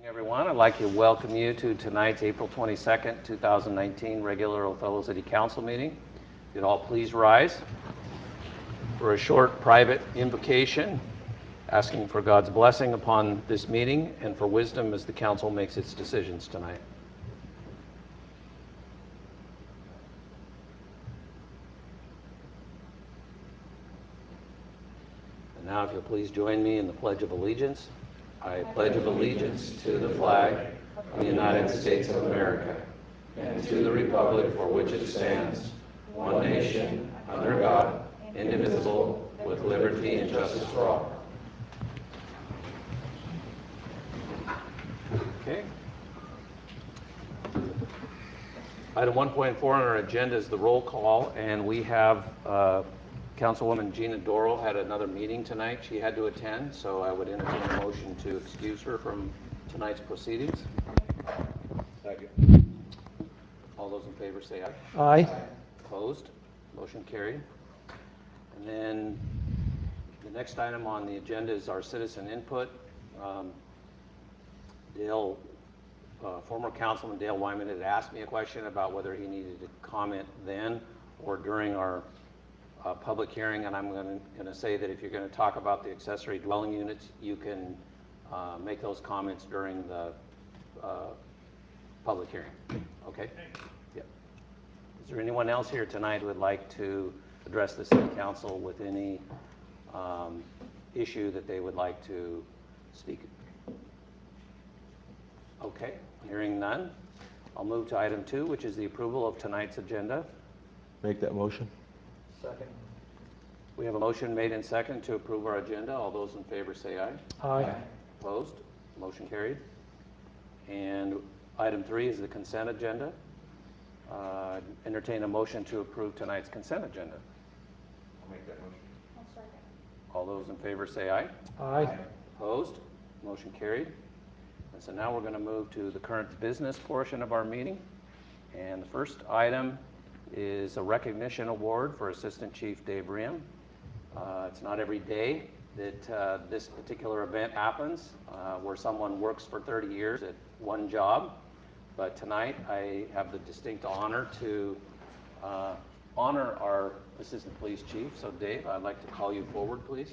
Everyone, I'd like to welcome you to tonight's April 22nd, 2019 regular Othello City Council meeting. If you'd all please rise for a short private invocation, asking for God's blessing upon this meeting and for wisdom as the council makes its decisions tonight. And now if you'll please join me in the Pledge of Allegiance. I pledge allegiance to the flag of the United States of America and to the republic for which it stands, one nation, under God, indivisible, with liberty and justice for all. Okay. Item 1.4 on our agenda is the roll call, and we have Councilwoman Gina Doro had another meeting tonight. She had to attend, so I would entertain a motion to excuse her from tonight's proceedings. Second. All those in favor say aye. Aye. Opposed? Motion carried. And then the next item on the agenda is our citizen input. Former Councilman Dale Wyman had asked me a question about whether he needed to comment then or during our public hearing, and I'm going to say that if you're going to talk about the accessory dwelling units, you can make those comments during the public hearing. Okay? Yep. Is there anyone else here tonight who would like to address the City Council with any issue that they would like to speak? Okay, hearing none, I'll move to item 2, which is the approval of tonight's agenda. Make that motion. Second. We have a motion made and second to approve our agenda. All those in favor say aye. Aye. Opposed? Motion carried. And item 3 is the consent agenda. Entertain a motion to approve tonight's consent agenda. I'll make that motion. I'll second. All those in favor say aye. Aye. Opposed? Motion carried. And so now we're going to move to the current business portion of our meeting. And the first item is a recognition award for Assistant Chief Dave Riem. It's not every day that this particular event happens where someone works for 30 years at one job. But tonight I have the distinct honor to honor our Assistant Police Chief. So Dave, I'd like to call you forward, please.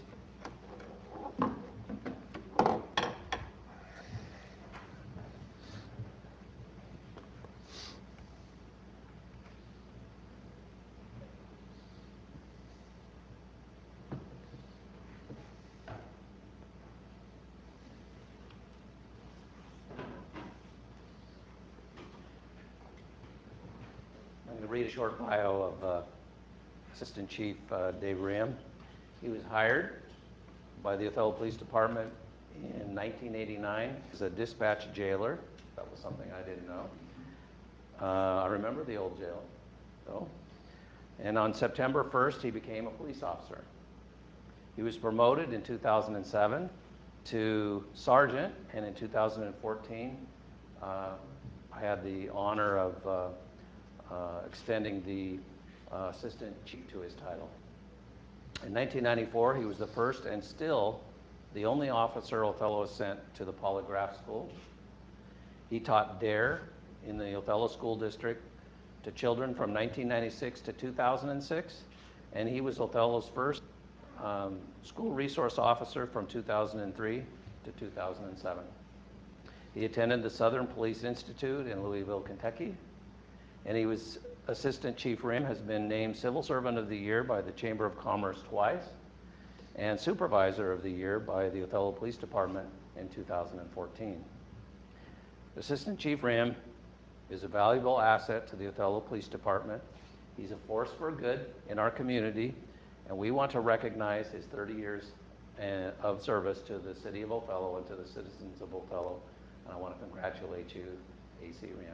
I'm going to read a short bio of Assistant Chief Dave Riem. He was hired by the Othello Police Department in 1989 as a dispatch jailer. That was something I didn't know. I remember the old jail, though. And on September 1st, he became a police officer. He was promoted in 2007 to sergeant, and in 2014, I had the honor of extending the assistant chief to his title. In 1994, he was the first and still the only officer Othello sent to the polygraph school. He taught DARE in the Othello School District to children from 1996 to 2006, and he was Othello's first school resource officer from 2003 to 2007. He attended the Southern Police Institute in Louisville, Kentucky, and he was Assistant Chief Riem has been named Civil Servant of the Year by the Chamber of Commerce twice and Supervisor of the Year by the Othello Police Department in 2014. Assistant Chief Riem is a valuable asset to the Othello Police Department. He's a force for good in our community, and we want to recognize his 30 years of service to the city of Othello and to the citizens of Othello. And I want to congratulate you, AC Riem.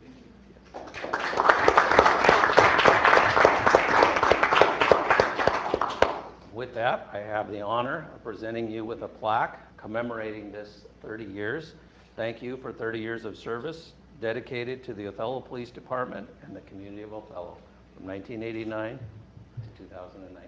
With that, I have the honor of presenting you with a plaque commemorating this 30 years. Thank you for 30 years of service dedicated to the Othello Police Department and the community of Othello from 1989 to 2019.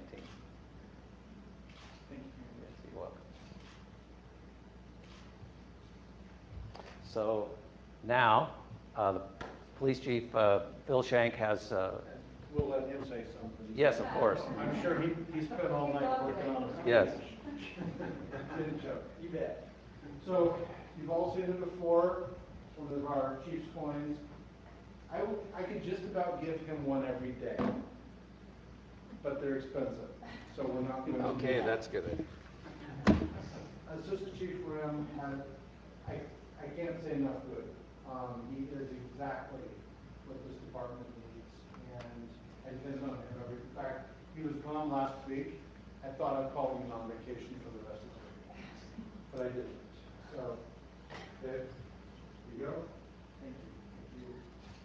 Thank you. Yes, you're welcome. So now, the police chief, Phil Shank has, We'll let him say something. yes, of course. I'm sure he spent all night working on it. Yes. Good job. You bet. So, you've all seen it before, one of our chief's coins. I could just about give him one every day, but they're expensive, so we're not going to. Okay, that's good. Assistant Chief Rim, I can't say enough good. He is exactly what this department needs, and I depend on him. In fact, he was gone last week. I thought I'd call him on vacation for the rest of the week, but I didn't. So, there you go. Thank you. Thank you.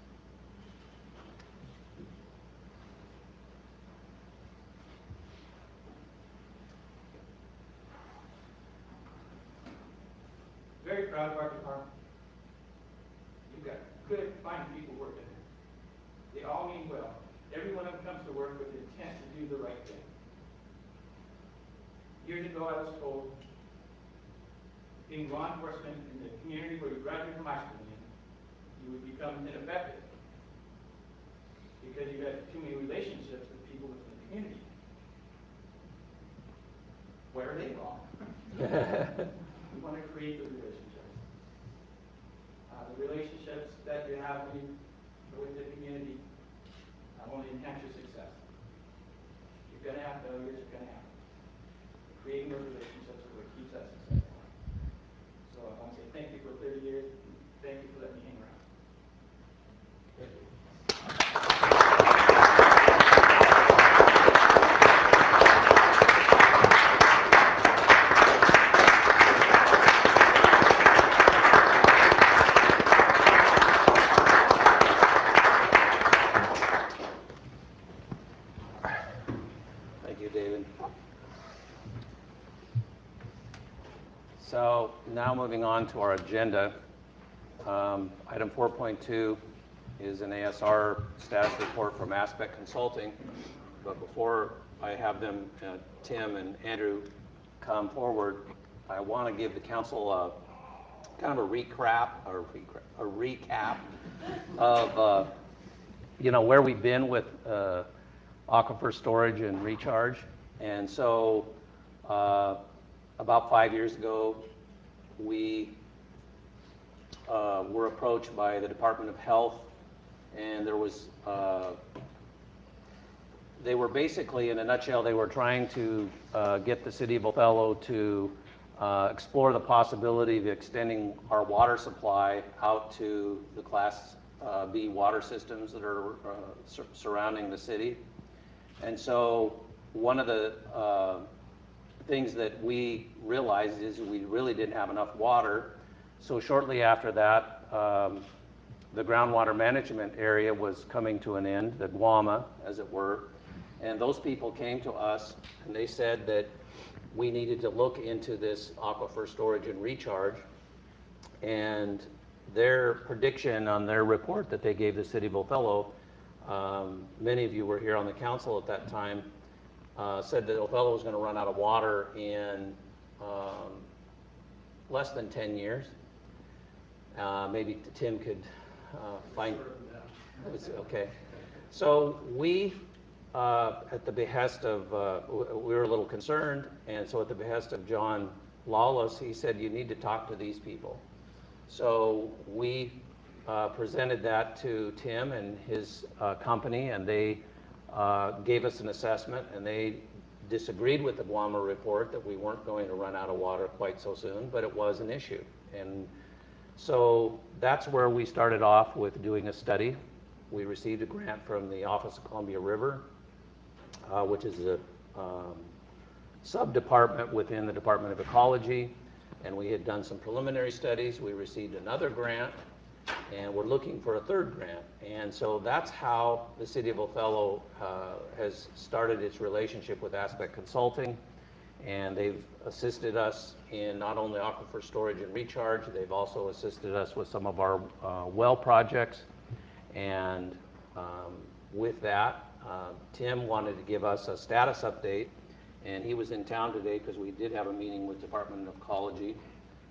Very proud of our department. You've got good, fine people working there. They all mean well. Every one of them comes to work with the intent to do the right thing. Years ago, I was told, being law enforcement in the community where you graduated from high school in, you would become ineffective because you had too many relationships with people within the community. Where are they wrong? We want to create those relationships. The relationships that you have with the community only enhance your success. You're going to have failures, you're going to have. Creating those relationships is what keeps us successful. So I want to say thank you for 30 years. Thank you for letting me hang around. Thank you, David. So now moving on to our agenda. Item 4.2 is an ASR status report from Aspect Consulting. But before I have them, Tim and Andrew, come forward, I want to give the council kind of a recap of where we've been with aquifer storage and recharge. And so about 5 years ago, we were approached by the Department of Health, and there was, they were basically, in a nutshell, they were trying to get the city of Othello to explore the possibility of extending our water supply out to the Class B water systems that are surrounding the city. And so one of the things that we realized is we really didn't have enough water. So shortly after that, the groundwater management area was coming to an end, the GWAMA, as it were. And those people came to us and they said that we needed to look into this aquifer storage and recharge. And their prediction on their report that they gave the city of Othello, many of you were here on the council at that time, said that Othello was going to run out of water in less than 10 years. Maybe Tim could find, okay. So we, at the behest of, we were a little concerned, and so at the behest of John Lawless, he said, you need to talk to these people. So we presented that to Tim and his company, and they gave us an assessment, and they disagreed with the GWAMA report that we weren't going to run out of water quite so soon, but it was an issue. And so that's where we started off with doing a study. We received a grant from the Office of Columbia River, which is a sub-department within the Department of Ecology, and we had done some preliminary studies. We received another grant, and we're looking for a third grant. And so that's how the city of Othello has started its relationship with Aspect Consulting, and they've assisted us in not only aquifer storage and recharge, they've also assisted us with some of our well projects. And with that, Tim wanted to give us a status update, and he was in town today because we did have a meeting with Department of Ecology.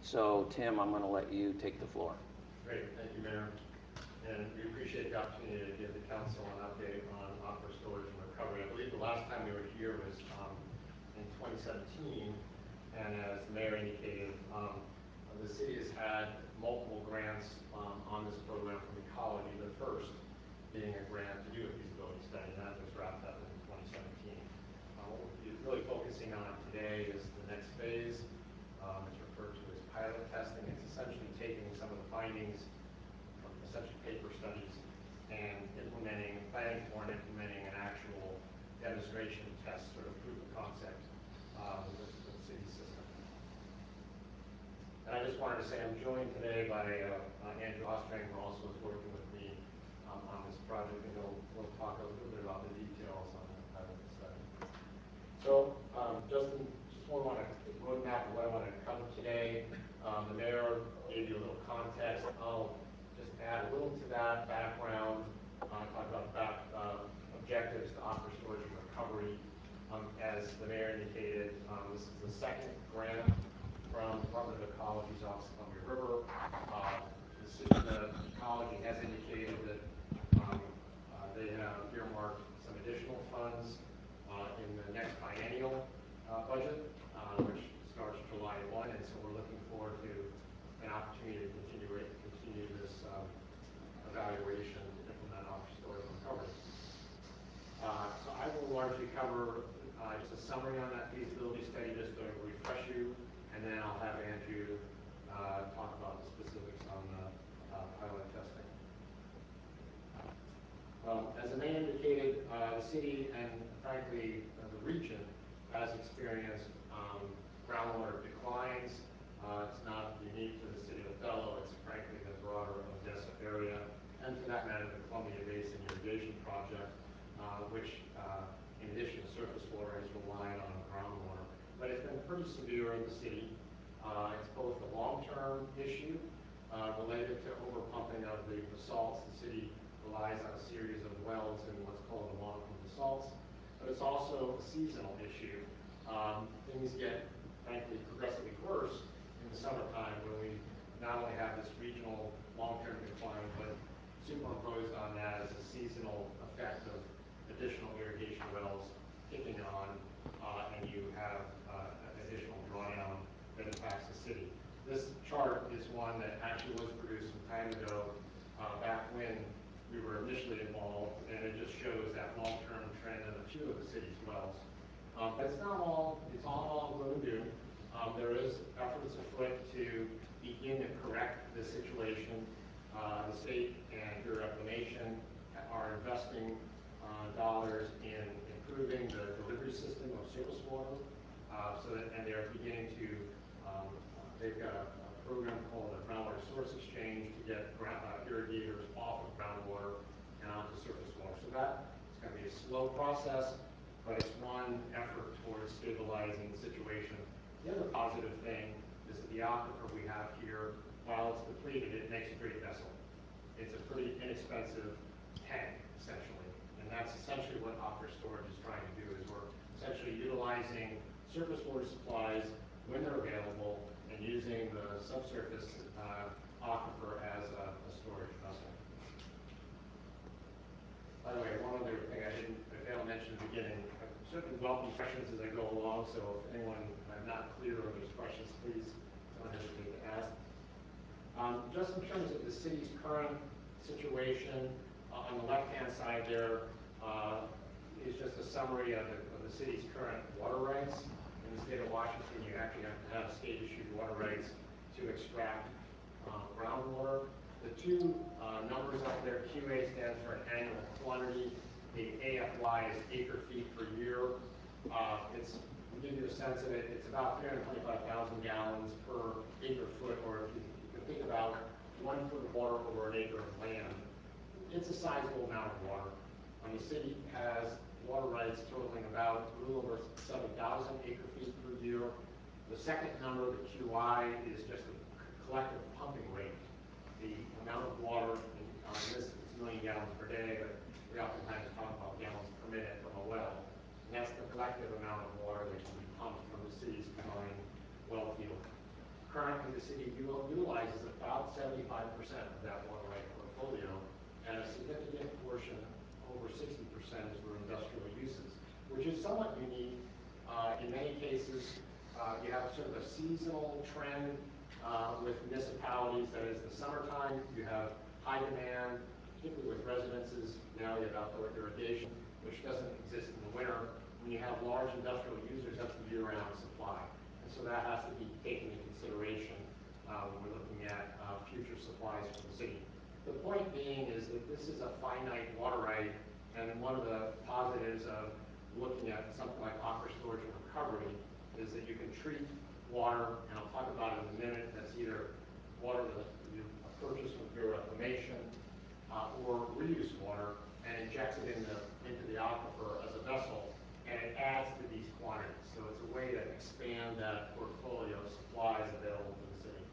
So Tim, I'm going to let you take the floor. Great, thank you, Mayor. And we appreciate the opportunity to give the council an update on aquifer storage and recovery. I believe the last time we were here was in 2017, and as the mayor indicated, the city has had multiple grants on this program from ecology, the first being a grant to do a feasibility study, and that was wrapped up in 2017. What we're really focusing on today is the next phase. It's referred to as pilot testing. It's essentially taking some of the findings from essentially paper studies and planning for and implementing an actual demonstration test, sort of proof of concept with the city system. And I just wanted to say I'm joined today by Andrew Ostrang, who also is working with me on this project, and we'll talk a little bit about the details on the pilot study. So, just want to roadmap of what I want to cover today. The mayor gave you a little context. I'll just add a little to that background. Talk about objectives to aquifer storage and recovery. As the mayor indicated, this is the second grant from Department of Ecology's Office of Columbia River. The ecology has indicated that they have earmarked some additional funds in the next biennial budget, which starts July 1, and so we're looking forward to an opportunity to continue this evaluation to implement aquifer storage and recovery. So I will largely cover just a summary on that feasibility study, just to refresh you, and then I'll have Andrew talk about the specifics on the pilot testing. As the mayor indicated, the city and frankly the region has experienced groundwater declines. It's not unique to the city of Othello, it's frankly the broader Odessa area, and for that matter, the Columbia Basin Irrigation Project, which in addition to surface water has relied on groundwater. But it's been pretty severe in the city. It's both a long-term issue related to overpumping of the basalts. The city relies on a series of wells in what's called the long-term basalts, but it's also a seasonal issue. Things get, frankly, progressively worse in the summertime when we not only have this regional long-term decline, but superimposed on that is a seasonal effect of additional irrigation wells kicking on, and you have additional drawdown that impacts the city. This chart is one that actually was produced some time ago, back when we were initially involved, and it just shows that long-term trend of a few of the city's wells. But it's not all gloom and doom. There is efforts afoot to begin to correct this situation. The state and Bureau of Reclamation are investing dollars in improving the delivery system of surface water, and they're beginning to, they've got a program called the Groundwater Source Exchange to get irrigators off of groundwater and onto surface water. So that is going to be a slow process, but it's one effort towards stabilizing the situation. The other positive thing is that the aquifer we have here, while it's depleted, it makes a great vessel. It's a pretty inexpensive tank, essentially. And that's essentially what aquifer storage is trying to do, is we're essentially utilizing surface water supplies when they're available and using the subsurface aquifer as a storage vessel. By the way, one other thing I failed to mention at the beginning, I certainly welcome questions as I go along, so if anyone I'm not clear or there's questions, please don't hesitate to ask. Just in terms of the city's current situation, on the left-hand side there is just a summary of the city's current water rights. In the state of Washington, you actually have to have state-issued water rights to extract groundwater. The two numbers up there, QA stands for annual quantity. The AFY is acre-feet per year. To give you a sense of it, it's about 325,000 gallons per acre-foot, or if you can think about 1 foot of water over an acre of land. It's a sizable amount of water. The city has water rights totaling about a little over 7,000 acre-feet per year. The second number, the QI, is just the collective pumping rate. The amount of water, in this it's a million gallons per day, but we oftentimes talk about gallons per minute from a well. And that's the collective amount of water that can be pumped from the city's combined well field. Currently, the city utilizes about 75% of that water right portfolio, and a significant portion, over 60%, is for industrial uses, which is somewhat unique. In many cases, you have sort of a seasonal trend with municipalities. That is, the summertime, you have high demand, particularly with residences. Now you have outdoor irrigation, which doesn't exist in the winter. When you have large industrial users, that's a year-round supply. And so that has to be taken into consideration when we're looking at future supplies for the city. The point being is that this is a finite water right, and one of the positives of looking at something like aquifer storage and recovery is that you can treat water, and I'll talk about it in a minute, that's either water that you purchase from Bureau of Reclamation or reuse water, and injects it into the aquifer as a vessel, and it adds to these quantities. So it's a way to expand that portfolio of supplies available to the city.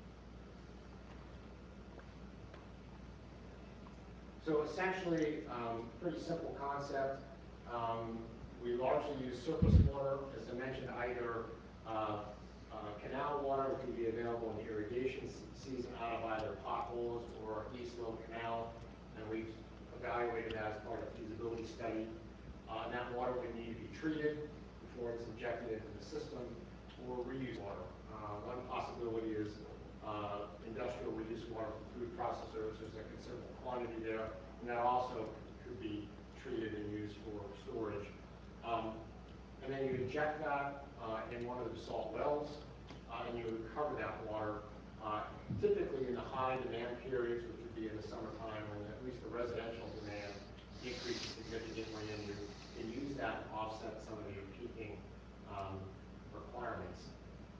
So essentially, pretty simple concept. We largely use surface water, as I mentioned, either canal water, which would be available in the irrigation season out of either potholes or East Lobe Canal, and we've evaluated that as part of a feasibility study. And that water would need to be treated before it's injected into the system, or reuse water. One possibility is industrial reuse water from food processors. There's a considerable quantity there, and that also could be treated and used for storage. And then you inject that in one of the salt wells, and you recover that water, typically in the high demand periods, which would be in the summertime, when at least the residential demand increases significantly, and you can use that to offset some of your peaking requirements.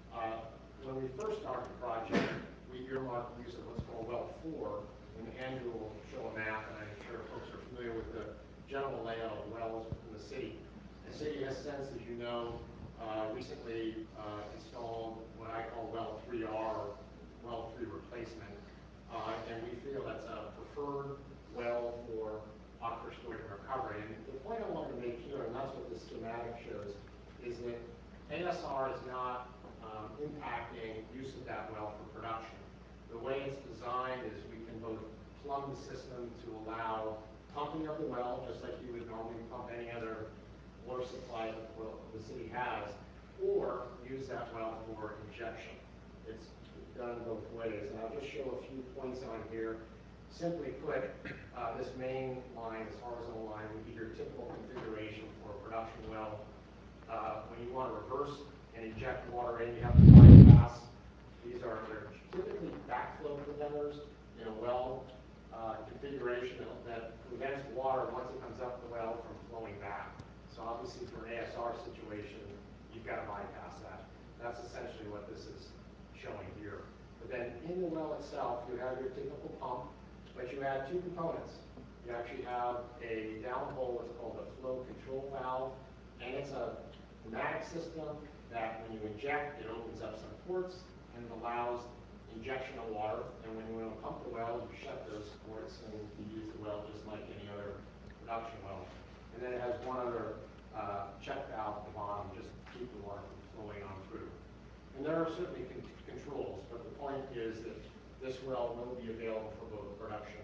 When we first started the project, we earmarked the use of what's called Well 4, and Andrew will show a map, and I'm sure folks are familiar with the general layout of wells within the city. The city has since, as you know, recently installed what I call Well 3R, or Well 3 replacement, and we feel that's a preferred well for aquifer storage and recovery. And the point I wanted to make here, and that's what the schematic shows, is that ASR is not impacting use of that well for production. The way it's designed is we can both plumb the system to allow pumping of the well, just like you would normally pump any other water supply that the city has, or use that well for injection. It's done both ways, and I'll just show a few points on here. Simply put, this main line, this horizontal line, would be your typical configuration for a production well. When you want to reverse and inject water in, you have to bypass. They're typically backflow preventers in a well configuration that prevents water once it comes up the well from flowing back. So obviously for an ASR situation, you've got to bypass that. That's essentially what this is showing here. But then in the well itself, you have your typical pump, but you add two components. You actually have a downhole, what's called a flow control valve, and it's a pneumatic system that when you inject, it opens up some ports and it allows injection of water. And when you want to pump the well, you shut those ports and you use the well just like any other production well. And then it has one other check valve at the bottom just to keep the water from flowing on through. And there are certainly controls, but the point is that this well will be available for both production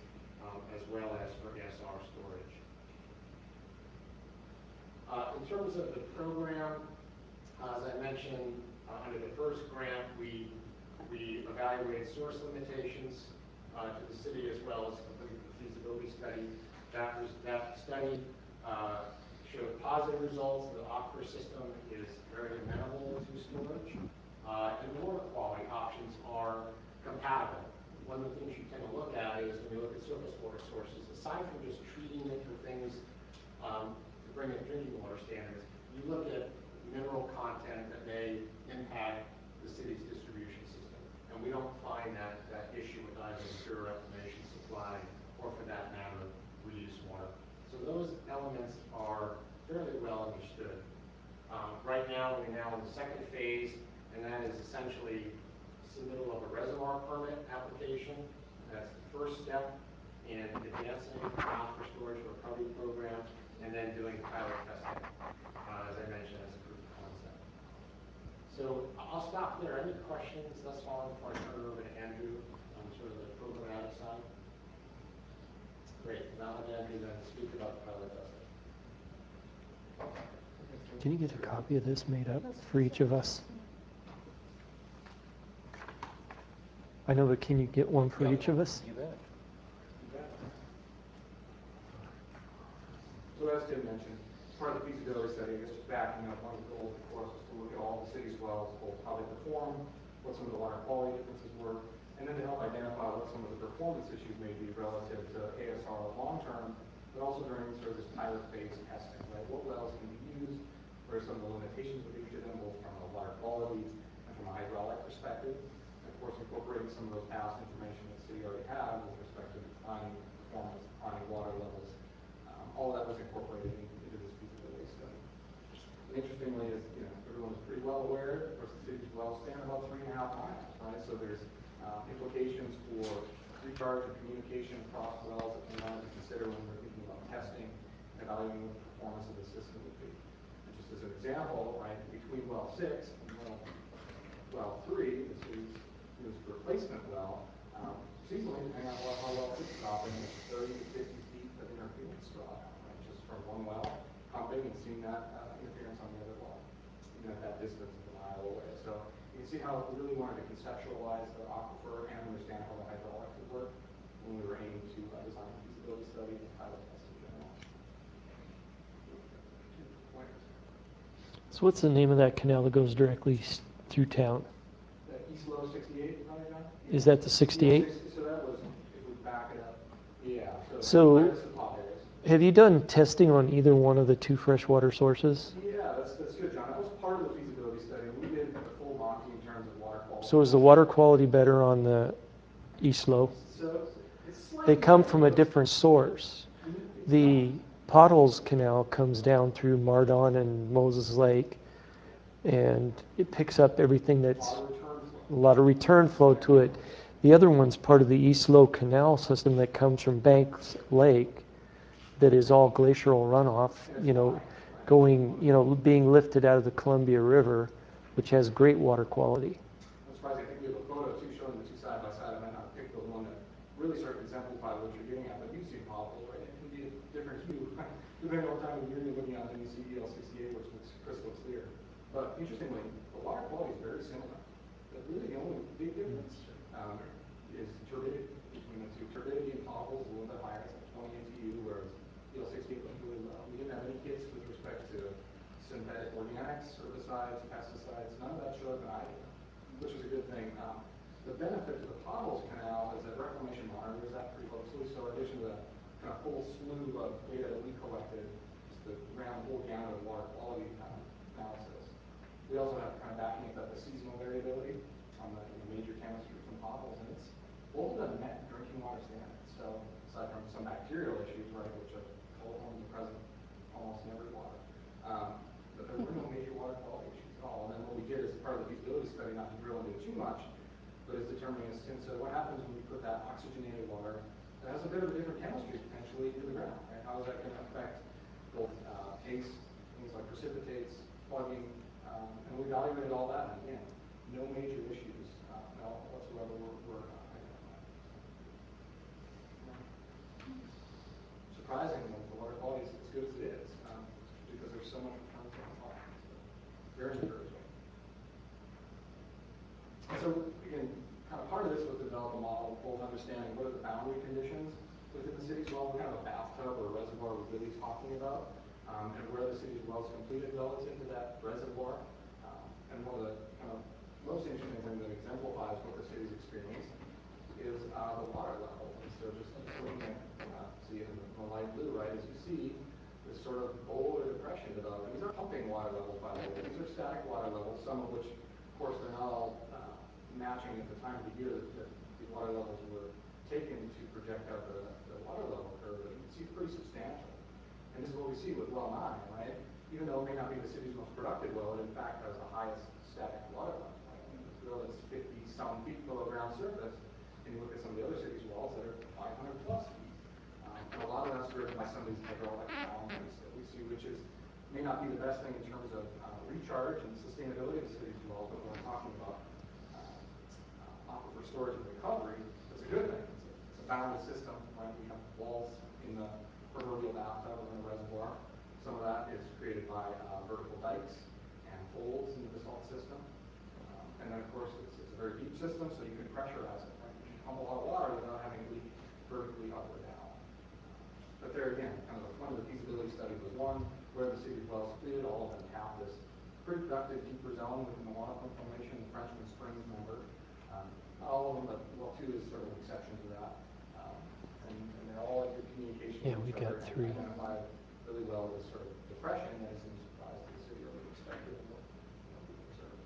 as well as for ASR storage. In terms of the program, as I mentioned, under the first grant, we evaluated source limitations to the city as well as completed the feasibility study. That study showed positive results. The aquifer system is very amenable to storage, and the water quality options are compatible. One of the things you tend to look at is when you look at surface water sources, aside from just treating it for things to bring in drinking water standards, you look at mineral content that may impact the city's distribution system. And we don't find that issue with either the Bureau of Reclamation supply or, for that matter, reuse water. So those elements are fairly well understood. Right now, we're now in the second phase, and that is essentially submittal of a reservoir permit application. That's the first step in advancing the aquifer storage and recovery program, and then doing pilot testing, as I mentioned, as a proof of concept. So I'll stop there. Any questions thus far before I turn it over to Andrew on sort of the programmatic side? Great. Now let Andrew then speak about the pilot testing. Can you get a copy of this made up for each of us? I know, but can you get one for each of us? You bet. So as Tim mentioned, part of the feasibility study, I guess just backing up, one of the goals, of course, was to look at all the city's wells, both how they perform, what some of the water quality differences were, and then to help identify what some of the performance issues may be relative to ASR long term, but also during sort of this pilot phase testing, right? What wells can be used, what are some of the limitations of each of them, both from a water quality and from a hydraulic perspective. And of course, incorporating some of those past information that the city already had with respect to declining performance, declining water levels. All that was incorporated into this feasibility study. And interestingly, as you know, everyone is pretty well aware, of course, the city's wells span about 3.5 miles, right? So there's implications for recharge and communication across wells that we wanted to consider when we're thinking about testing and evaluating what the performance of the system would be. And just as an example, right, between well 6 and well 3, this is replacement well, seasonally, depending on how well 6 is operating, it's 30 to 50 feet of interference draw, right, just from one well pumping and seeing that interference on the other well, even at that distance of a mile away. So you can see how we really wanted to conceptualize the aquifer and understand how the hydraulics would work when we were aiming to design a feasibility study and pilot test in general. So what's the name of that canal that goes directly through town? The East Low 68, probably, John? Is that the 68? So that was, if we back it up, yeah. So minus the potholes. have you done testing on either one of the two freshwater sources? Yeah, that's good, John. That was part of the feasibility study. We did the full Monty in terms of water quality. So is the water quality better on the East Low? So it's slightly They come better, from a but different source. The Potholes Canal comes down through Mardon and Moses Lake, and it picks up everything that's a lot of return flow to it. The other one's part of the East Low Canal system that comes from Banks Lake, that is all glacial runoff, going, being lifted out of the Columbia River, which has great water quality. I'm surprised. I think we have a photo too showing the two side by side. I might not pick the one that really sort of exemplify what you're getting at, but you see potholes, right? It can be a different hue depending on what time of year you're looking at, and you see EL68, which looks crystal clear. But interestingly, the water quality is very similar. But really, the only big difference is turbidity between the two. Turbidity in potholes is a little bit higher, it's like 20 NTU, whereas EL68 was really low. We didn't have any hits with respect to synthetic organics, herbicides, pesticides. None of that showed up in either, which is a good thing. The benefit to the Potholes Canal is that Reclamation monitors that pretty closely. So in addition to the kind of full slew of data that we collected, just ran the whole gamut of water quality analysis. We also have kind of backing up the seasonal variability on the major chemistry from potholes, and it's both of them met drinking water standards. So aside from some bacterial issues, right, which are colorforms are present almost in every water, but there were no major water quality issues at all. And then what we did as part of the feasibility study, not to drill into it too much, but is determining, as Tim said, what happens when you put that oxygenated water that has a bit of a different chemistry potentially into the ground, right? How is that going to affect both taste, things like precipitates, plugging, and we evaluated all that, and again, no major issues whatsoever were identified. Surprisingly, the water quality is as good as it is, because there's so much return from the water. So very encouraging. So again, kind of part of this was to develop a model, both understanding what are the boundary conditions within the city's well, what kind of a bathtub or reservoir we're really talking about, and where the city's well is completed relative to that reservoir. And one of the kind of most interesting things that exemplifies what the city's experience is the water level. And so just looking at, see in the light blue, right, as you see this sort of bowl or depression developing. These are pumping water levels, by the way. These are static water levels, some of which, of course, they're not all matching at the time of the year that the water levels were taken to project out the water level curve, but you can see it's pretty substantial. And this is what we see with well 9, right? Even though it may not be the city's most productive well, it in fact has the highest static water level. Right? I mean, this well is 50-some feet below ground surface, and you look at some of the other cities' wells that are 500 plus feet. And a lot of that's driven by some of these hydraulic challenges that we see, which is may not be the best thing in terms of recharge and sustainability of the city's wells, but when we're talking about aquifer storage and recovery, it's a good thing. It's a boundless system, right? We have walls in the proverbial bathtub or in the reservoir. Some of that is created by vertical dikes and folds in the salt system. And then, of course, it's a very deep system, so you can pressurize it. Right? You can pump a lot of water without having to leak vertically up or down. But there again, kind of one of the feasibility studies was one where the city's wells did all of them tap this pretty productive deeper zone within the water pump formation, the Frenchman Springs member. Not all of them, but well, 2 is sort of an exception to that. And they're all in good communication Yeah, with we each other got and 3. identify really well this sort of depression that is in surprise to the city or we expected and what we observed.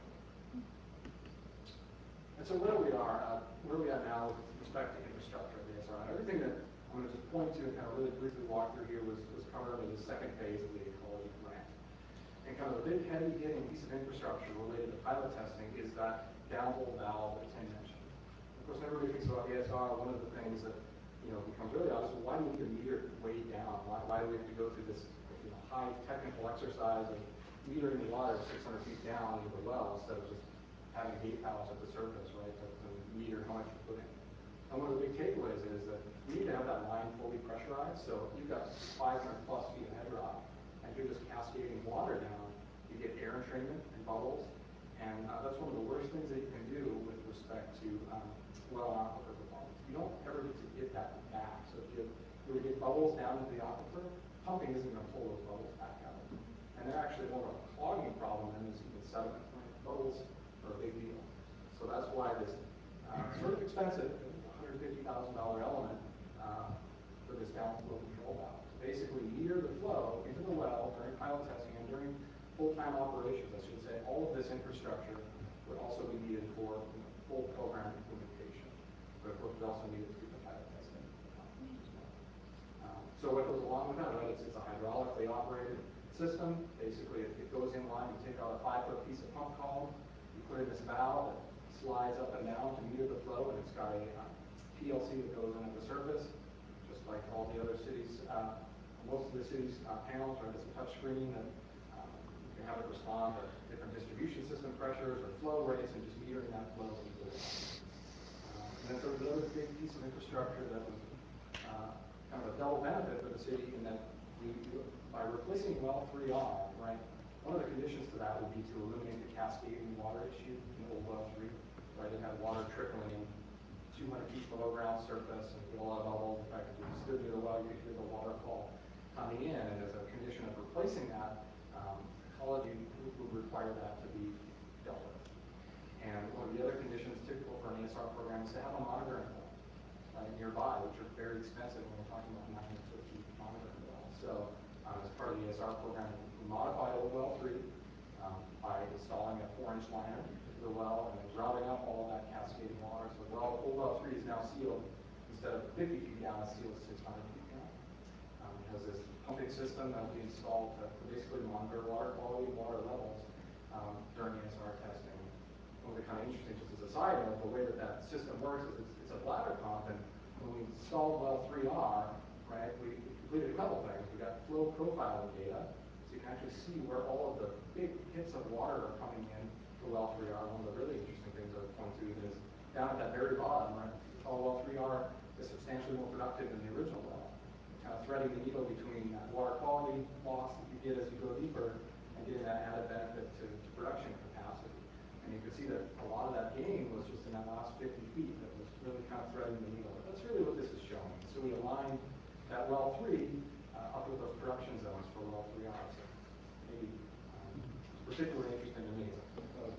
And so where we are now with respect to infrastructure of the ASR. Everything that I'm going to just point to and kind of really briefly walk through here was covered under the second phase of the ecology grant. And kind of the big heavy hitting piece of infrastructure related to pilot testing is that downhole valve that Tim mentioned. Of course, when everybody thinks about ASR, one of the things that becomes really obvious is why do we need a meter way down? Why do we have to go through this high technical exercise of metering the water 600 feet down into the well instead of just having a gate valves at the surface, right, to meter how much you put in. And one of the big takeaways is that we need to have that line fully pressurized. So if you've got 500 plus feet of head rock and you're just cascading water down, you get air entrainment and bubbles. And that's one of the worst things that you can do with respect to well and aquifer performance. You don't ever get to get that back. So if you were to get bubbles down into the aquifer, pumping isn't going to pull those bubbles back out. And they're actually more of a clogging problem than is even sediment. Right? Bubbles are a big deal. So that's why this sort of expensive $150,000 element for this downflow control valve. Basically meter the flow into the well during pilot testing and during full-time operations, I should say. All of this infrastructure would also be needed for full program implementation. But of course, we also need it to do the pilot testing as well. So what goes along with that, right, it's a hydraulically operated system. Basically, it goes in line, you take out a 5-foot piece of pump column, you put in this valve that slides up and down to meter the flow, and it's got a PLC that goes in at the surface, just like all the other cities, most of the cities' panels, right, it's a touch screen that you can have it respond to different distribution system pressures or flow rates and just metering that flow into the well. And then there was another big piece of infrastructure that was kind of a double benefit for the city in that by replacing well 3R, right, one of the conditions to that would be to eliminate the cascading water issue in old well 3, right? It had water trickling in 200 feet below ground surface and get a lot of bubbles. In fact, if you stood near the well, you could hear the waterfall coming in. And as a condition of replacing that, ecology would require that to be dealt with. And one of the other conditions typical for an ASR program is to have a monitoring well nearby, which are very expensive when we're talking about 950 monitoring wells. So as part of the ASR program, we modified old well 3 by installing a 4-inch liner into the well and then routing up all of that cascading water. So old well 3 is now sealed. Instead of 50 feet down, it's sealed 600 feet down. It has this pumping system that will be installed to basically monitor water quality and water levels during ASR testing. One of the kind of interesting, just as a side note, the way that system works is it's a bladder pump, and when we installed well 3R, right, we completed a couple things. We got flow profiling data, so you can actually see where all of the big hits of water are coming in to well 3R. One of the really interesting things I would point to is down at that very bottom, right, well 3R is substantially more productive than the original well. Kind of threading the needle between that water quality loss that you get as you go deeper and getting that added benefit to production capacity. And you can see that a lot of that gain was just in that last 50 feet that was really kind of threading the needle. But that's really what this is showing. So we aligned that well 3 up with those production zones for well 3R. So maybe it's particularly interesting to me. So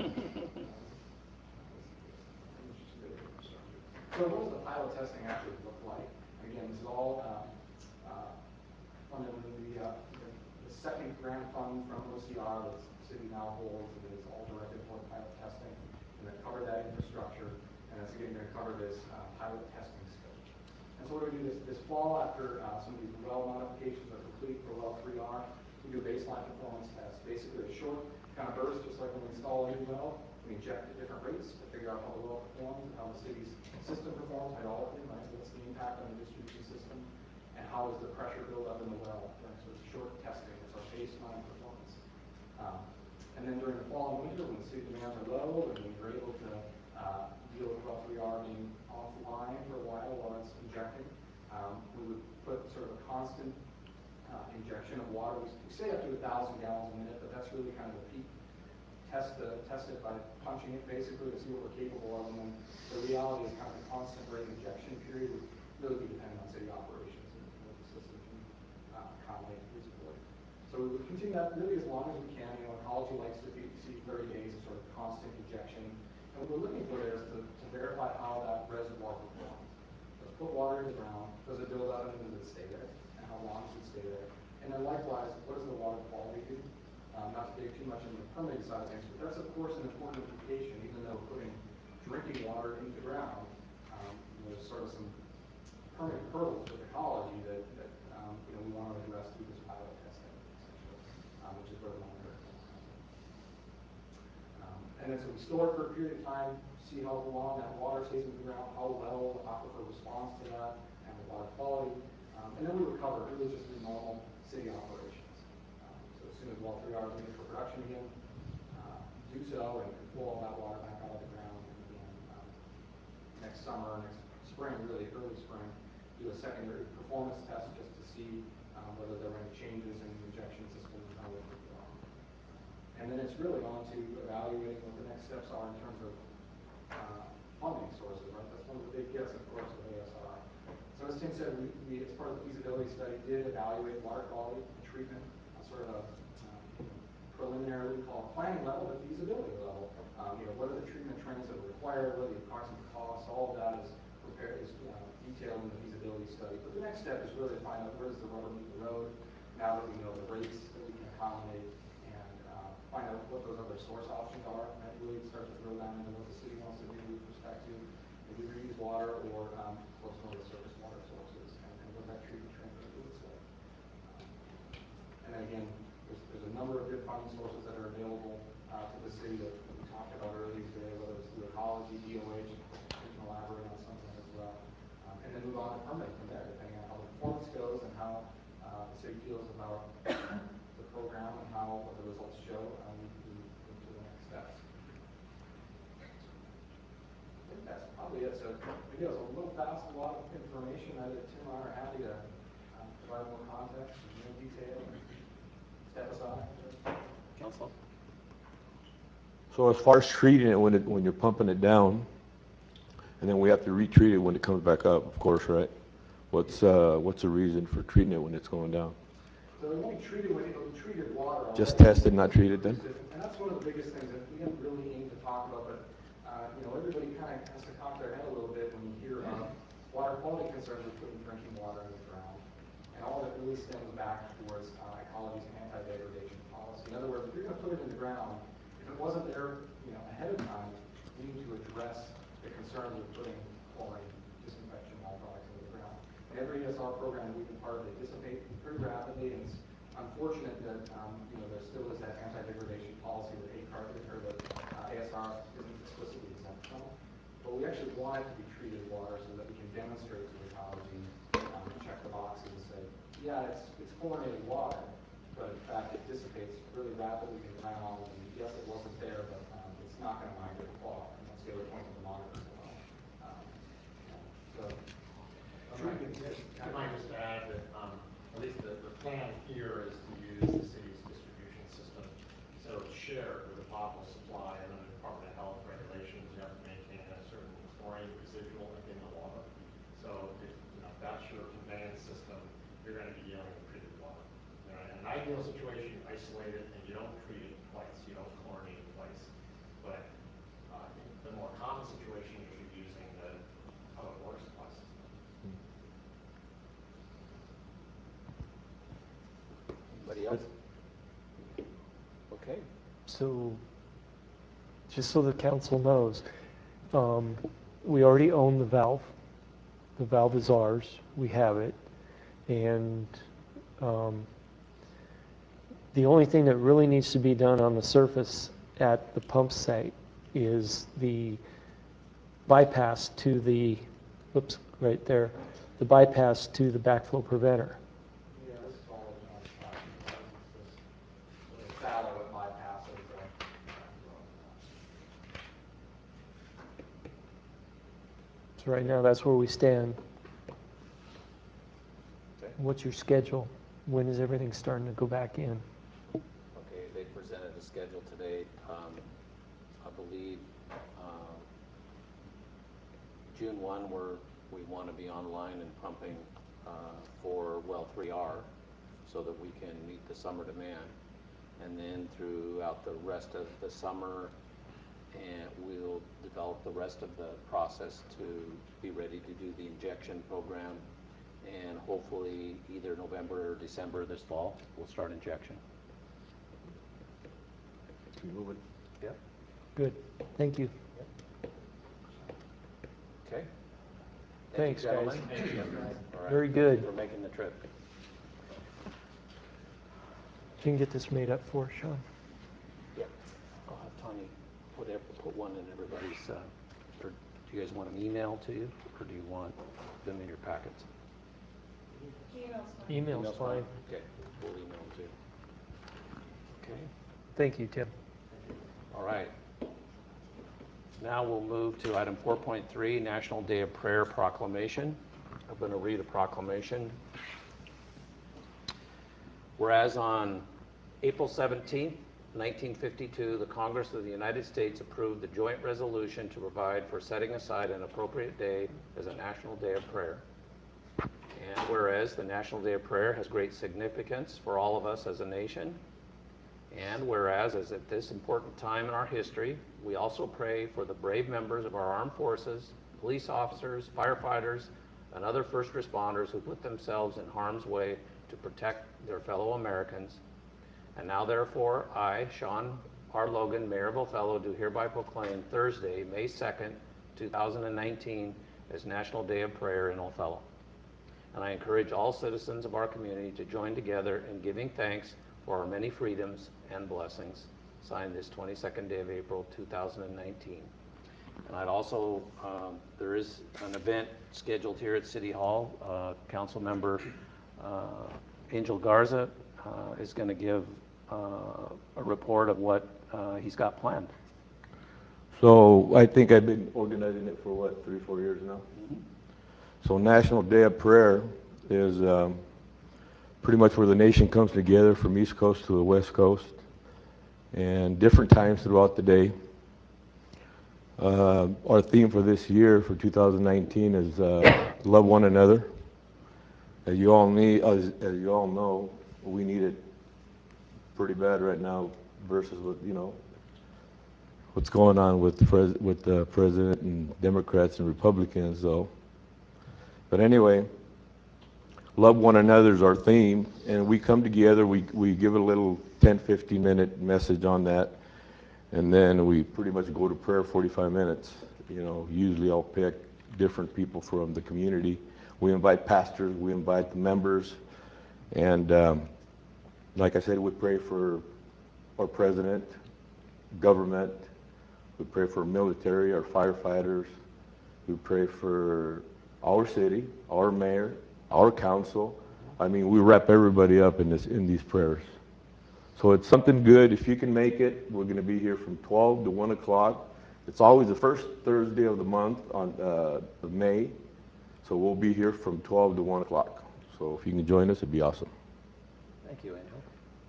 what does the pilot testing actually look like? Again, this is all funded under the second grant fund from OCR that the city now holds, and it's all directed toward pilot testing. And then cover that infrastructure, and it's again going to cover this pilot testing scope. And so what do we do this fall after some of these well modifications are complete for well 3R? We do a baseline performance test, basically a short kind of burst, just like when we install a new well. We inject at different rates to figure out how the well performs and how the city's system performs hydraulically, right? What's the impact on the distribution system? and how is the pressure buildup in the well, right? So it's short testing, it's our baseline performance. And then during the fall and winter, when the city demands are low and we're able to deal with well 3R being offline for a while it's injecting, we would put sort of a constant injection of water. We say up to 1,000 gallons a minute, but that's really kind of the peak. Test it by punching it basically to see what we're capable of, and then the reality is kind of a constant rate of injection period would really be dependent on city operations and what the system can accommodate feasibly. So we would continue that really as long as we can. You know, ecology likes to see 30 days of sort of constant injection, and what we're looking for there is to verify how that reservoir performs. Let's put water in the ground. Does it build up and does it stay there? And how long does it stay there? And then likewise, what does the water quality do? Not to dig too much into the permitting side of things, but that's of course an important implication, even though putting drinking water into the ground, there's sort of some permitting hurdles with ecology that you know, we want to address through this pilot testing, which is where the monitor comes in. And then so we store it for a period of time, see how long that water stays in the ground, how well the aquifer responds to that, and the water quality, and then we recover really just through normal city operations. So as soon as well 3R is needed for production again, do so and pull all that water back out of the ground. And again, next summer, next spring, really early spring, do a secondary performance test just to see whether there were any changes in the injection system and how it performed. And then it's really on to evaluating what the next steps are in terms of funding sources, right? That's one of the big gets, of course, with ASR. So as Tim said, we as part of the feasibility study, did evaluate water quality and treatment on sort of a preliminary, we call it planning level, but feasibility level. You know, what are the treatment trends that are required, what are the approximate costs, all of that is prepared, is detailed in the feasibility study. But the next step is really to find out where does the rubber meet the road, now that we know the rates that we can accommodate, and find out what those other source options are, and really start to drill down into what the city wants to do with respect to maybe reuse water or close some of the surface water sources, and what that treatment trend looks like. And then again, there's a number of good funding sources that are available to the city that we talked about earlier today, whether it's through ecology, DOH, we can elaborate on some of that as well. And then move on to permitting from there, depending on how the performance goes and how the city feels about the program and what the results show, we move to the next steps. I think that's probably it. So maybe it was a little fast, a lot of information. I think Tim and I are happy to provide more context and more detail. Step aside. Council? So as far as treating it when you're pumping it down, and then we have to retreat it when it comes back up, of course, right? What's the reason for treating it when it's going down? So we won't treat it with treated water. Just tested, not treated then? And that's one of the biggest things that we didn't really aim to talk about, but you know, everybody kind of has to cock their head a little bit when you hear about water quality concerns with putting drinking water in the ground. And all that really stems back towards ecology's anti-degradation policy. In other words, if you're going to put it in the ground, if it wasn't there, you know, ahead of time, we need to address the concerns with putting chlorine disinfection byproducts into the ground. And every ESR program that we've been part of, they dissipate pretty rapidly, and it's unfortunate that you know, there still is that anti-degradation policy that ASR isn't explicitly exempt from. But we actually want it to be treated water so that we can demonstrate to ecology, check the boxes and say, yeah, it's chlorinated water, but in fact it dissipates really rapidly in the ground, and yes, it wasn't there, but it's not going to migrate far. And that's the other point of the monitor as well. So, I might just add that at least the plan here is to use the city's distribution system. So it's shared with the potable supply, and under Department of Health regulations, you have to maintain a certain chlorine residual in the water. So if that's your conveyance system, you're going to be dealing with treated water. In an ideal situation, you isolate it and you don't treat it twice. You don't chlorinate it twice. But the more common situation is you're using the public water supply system. Anybody else? Okay. So, just so the council knows, we already own the valve. The valve is ours. We have it. And the only thing that really needs to be done on the surface at the pump site is the bypass to the, right there, the bypass to the backflow preventer. Yeah, this is all it's just a saddle that bypasses the. So right now, that's where we stand. Okay. What's your schedule? When is everything starting to go back in? Okay, they presented a schedule today. I believe June 1, we want to be online and pumping for well 3R so that we can meet the summer demand. And then throughout the rest of the summer, and we'll develop the rest of the process to be ready to do the injection program. And hopefully either November or December this fall, we'll start injection. Keep moving. Yep. Good, thank you. Okay. Thanks, Thank you, guys. gentlemen. All right. Very good. Thank you for making the trip. You can get this made up for us, Sean. Yep. I'll have Tony put one in everybody's, or do you guys want them emailed to you, or do you want them in your packets? Email's fine. Okay, we'll email them to you. Okay, Thank you, Tim. all right. Now we'll move to item 4.3, National Day of Prayer Proclamation. I'm going to read a proclamation. Whereas on April 17th, 1952, the Congress of the United States approved the joint resolution to provide for setting aside an appropriate day as a National Day of Prayer. And whereas the National Day of Prayer has great significance for all of us as a nation, and whereas as at this important time in our history, we also pray for the brave members of our armed forces, police officers, firefighters, and other first responders who put themselves in harm's way to protect their fellow Americans. And now therefore, I, Sean R. Logan, Mayor of Othello, do hereby proclaim Thursday, May 2nd, 2019 as National Day of Prayer in Othello. And I encourage all citizens of our community to join together in giving thanks for our many freedoms and blessings. Signed this 22nd day of April, 2019. And I'd also, there is an event scheduled here at City Hall. Council member Angel Garza is going to give a report of what he's got planned. So I think I've been organizing it for what, 3-4 years now? So National Day of Prayer is pretty much where the nation comes together from East Coast to the West Coast, and different times throughout the day. Our theme for this year, for 2019, is love one another. As you all know, we need it pretty bad right now versus what, what's going on with the president and Democrats and Republicans, though. But anyway, love one another is our theme, and we come together, we give a little 10-15 minute message on that, and then we pretty much go to prayer 45 minutes. Usually I'll pick different people from the community. We invite pastors, we invite the members, and like I said, we pray for our president, government, we pray for military, our firefighters, we pray for our city, our mayor, our council. I mean, we wrap everybody up in these prayers. So it's something good. If you can make it, we're going to be here from 12 to 1 o'clock. It's always the first Thursday of the month of May. So we'll be here from 12 to 1 o'clock. So if you can join us, it'd be awesome. Thank you, Angel.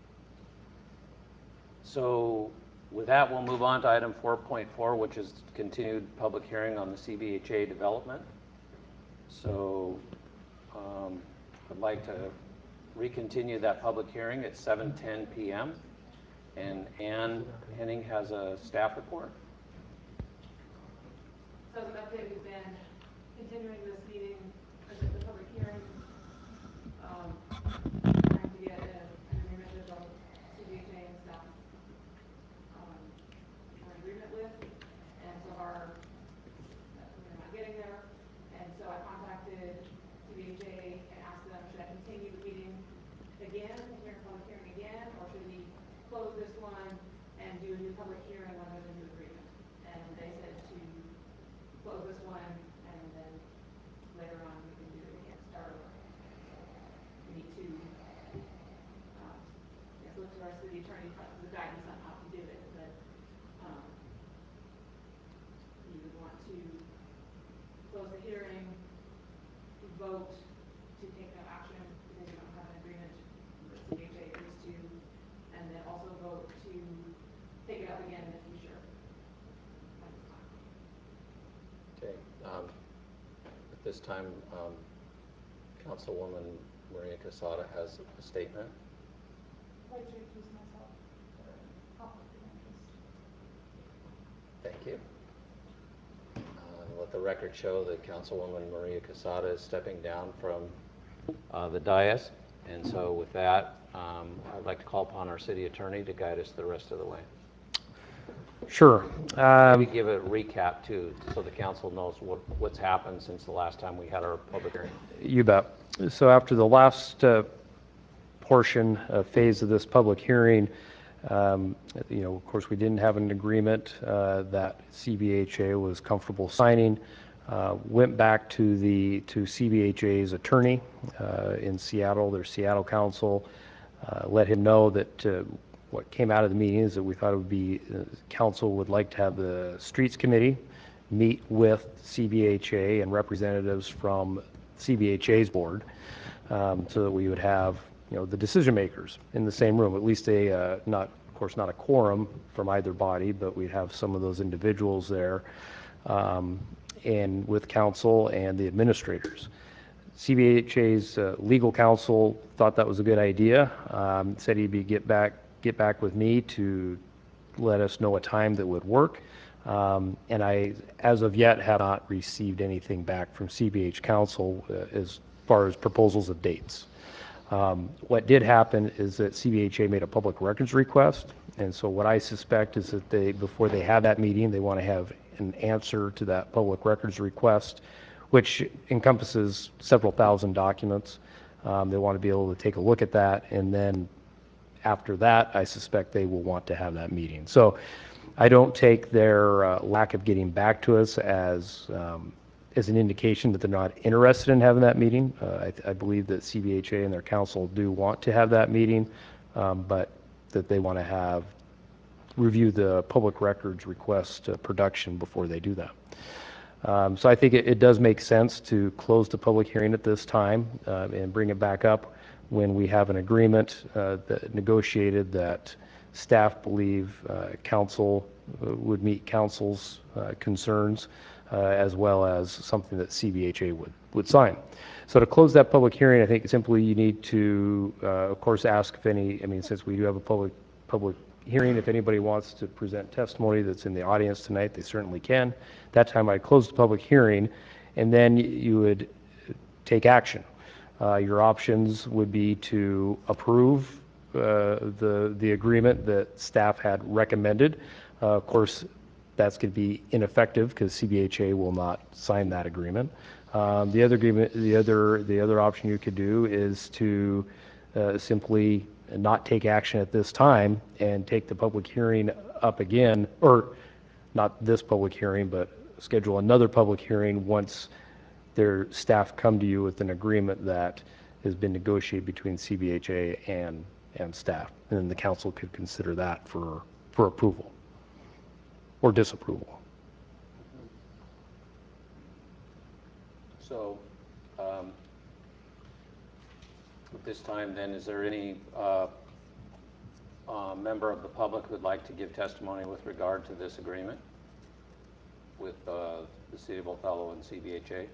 So with that, we'll move on to item 4.4, which is continued public hearing on the CBHA development. So I'd like to recontinue that public hearing at 7:10 p.m. And Ann Henning has a staff report. So as an update, we've been continuing this meeting, the public hearing, trying to get an agreement that both CBHA and staff are in agreement with, and so far we're not getting there. And so I contacted CBHA and asked them, should I continue the meeting again, continue the public hearing again, or should we close this one and do a new public hearing when there's a new agreement? And they said to close this one and then later on attorney, the guidance on how to do it, but, you would want to close the hearing, vote to take no action because you don't have an agreement with CHA is to, and then also vote to take it up again in the future. Okay. At this time, Councilwoman Maria Casada has a statement. I'd like to recuse myself for conflict of interest. Thank you. Let the record show that Councilwoman Maria Casada is stepping down from the dais. And so with that, I'd like to call upon our city attorney to guide us the rest of the way. Sure. Maybe give a recap too, so the council knows what's happened since the last time we had our public hearing. You bet. So after the last phase of this public hearing, of course, we didn't have an agreement that CBHA was comfortable signing. Went back to CBHA's attorney in Seattle, their Seattle counsel, let him know that what came out of the meeting is that we thought it would be, council would like to have the Streets Committee meet with CBHA and representatives from CBHA's board, so that we would have, the decision makers in the same room, at least not a quorum from either body, but we'd have some of those individuals there, and with council and the administrators. CBHA's legal counsel thought that was a good idea, said he'd get back with me to let us know a time that would work. And I, as of yet, have not received anything back from CBH counsel as far as proposals of dates. What did happen is that CBHA made a public records request, and so what I suspect is that before they have that meeting, they want to have an answer to that public records request, which encompasses several thousand documents. They want to be able to take a look at that, and then after that, I suspect they will want to have that meeting. So I don't take their lack of getting back to us as an indication that they're not interested in having that meeting. I believe that CBHA and their counsel do want to have that meeting, but that they want to review the public records request production before they do that. So I think it does make sense to close the public hearing at this time and bring it back up when we have an agreement that negotiated that staff believe council would meet council's concerns, as well as something that CBHA would sign. So to close that public hearing, I think simply you need to, of course, ask if since we do have a public hearing, if anybody wants to present testimony that's in the audience tonight, they certainly can. That time I close the public hearing, and then you would take action. Your options would be to approve the agreement that staff had recommended. Of course, that's going to be ineffective because CBHA will not sign that agreement. The other option you could do is to simply not take action at this time and take the public hearing up again, or not this public hearing, but schedule another public hearing once their staff come to you with an agreement that has been negotiated between CBHA and staff. And then the council could consider that for approval or disapproval. So at this time then, is there any member of the public who would like to give testimony with regard to this agreement with the City of Othello and CBHA?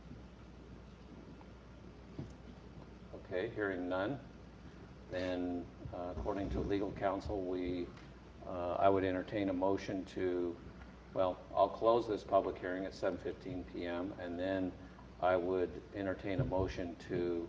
Okay, hearing none, then according to legal counsel, I would entertain a motion to, I'll close this public hearing at 7:15 p.m. and then I would entertain a motion to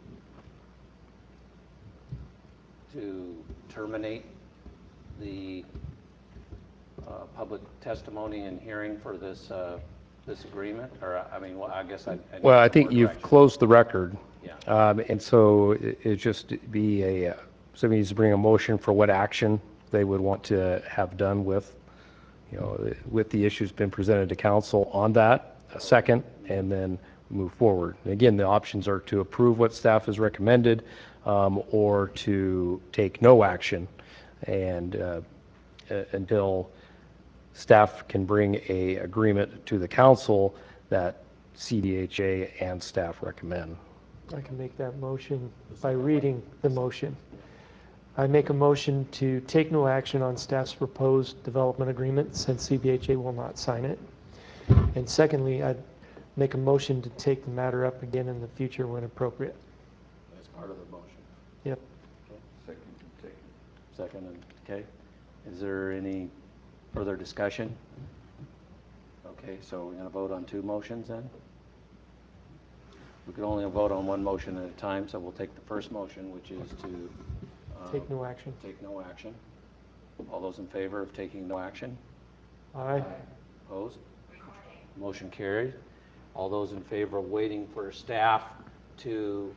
terminate the public testimony and hearing for this agreement, or I guess I. Well, I think you've closed the record. Yeah. And so it just be somebody needs to bring a motion for what action they would want to have done with the issues been presented to council on that, a second, and then move forward. And again, the options are to approve what staff has recommended, or to take no action and until staff can bring a agreement to the council that CDHA and staff recommend. I can make that motion by reading the motion. I make a motion to take no action on staff's proposed development agreement since CBHA will not sign it. And secondly, I'd make a motion to take the matter up again in the future when appropriate. That's part of the motion. Yep. Okay. Second, okay. Is there any further discussion? Okay, so we're going to vote on two motions then? We can only vote on one motion at a time, so we'll take the first motion, which is to Take no action. take no action. All those in favor of taking no action? Aye. Opposed? Motion carried. All those in favor of waiting for staff to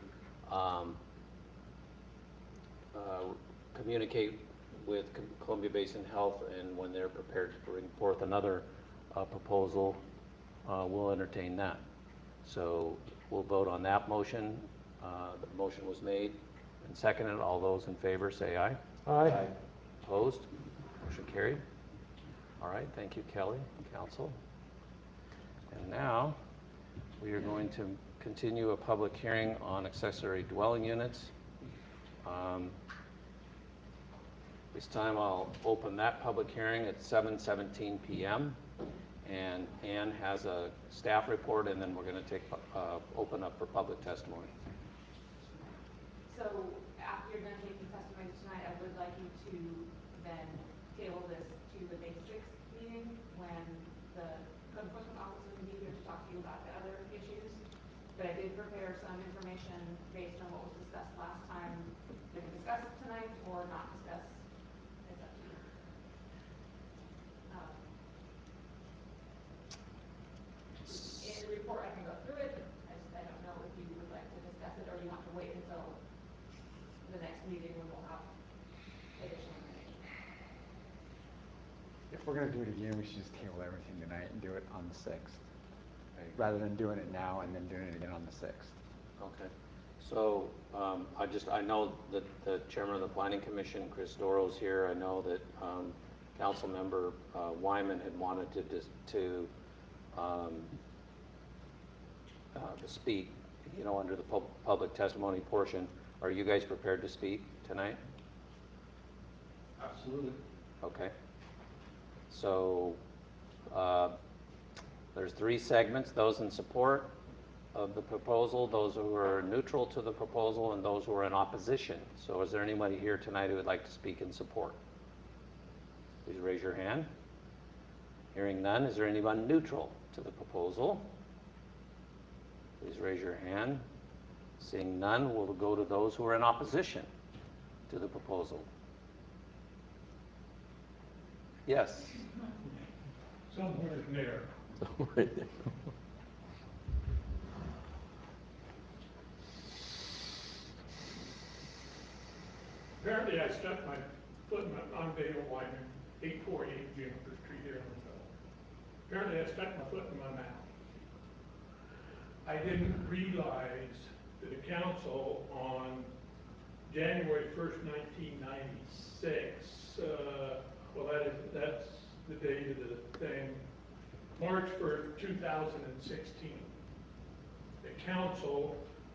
communicate with Columbia Basin Health, and when they're prepared to bring forth another proposal, we'll entertain that. So we'll vote on that motion. The motion was made and seconded. All those in favor say aye. Aye. Opposed? Motion carried. All right, thank you, Kelly, council. And now we are going to continue a public hearing on accessory dwelling units. This time I'll open that public hearing at 7:17 p.m. and Ann has a staff report, and then we're going to open up for public testimony. So after you're done taking testimony tonight, I would like you to then table this to the May 6th meeting when the code enforcement officer will be here to talk to you about the other issues. But I did prepare some information based on what was discussed last time. We can discuss it tonight or not discuss. It's up to you. In the report, I can go through it. I don't know if you would like to discuss it or you want to wait until the next meeting when we'll have additional information. If we're gonna do it again, we should just table everything tonight and do it on the 6th, rather than doing it now and then doing it again on the 6th. Okay. So I know that the chairman of the planning commission, Chris Doro's here. I know that council member Wyman had wanted to speak, under the public testimony portion. Are you guys prepared to speak tonight? Absolutely. Okay. So there's three segments: those in support of the proposal, those who are neutral to the proposal, and those who are in opposition. So is there anybody here tonight who would like to speak in support? Please raise your hand. Hearing none, is there anyone neutral to the proposal? Please raise your hand. Seeing none, we'll go to those who are in opposition to the proposal. Yes. Somewhere in there. Right there. Apparently, I stuck my foot in my, I'm Dale Wyman, 848 Jennifer Street here in Montello. Apparently, I stuck my foot in my mouth. I didn't realize that the council on January 1st, 1996, that's the date of the thing, March 1st, 2016, the council